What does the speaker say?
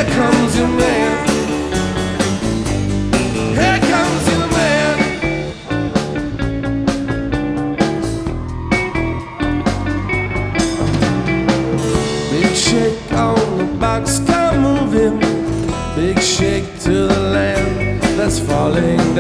Here comes your man. Here comes your man. Big shake on the box, come moving. Big shake to the land that's falling down.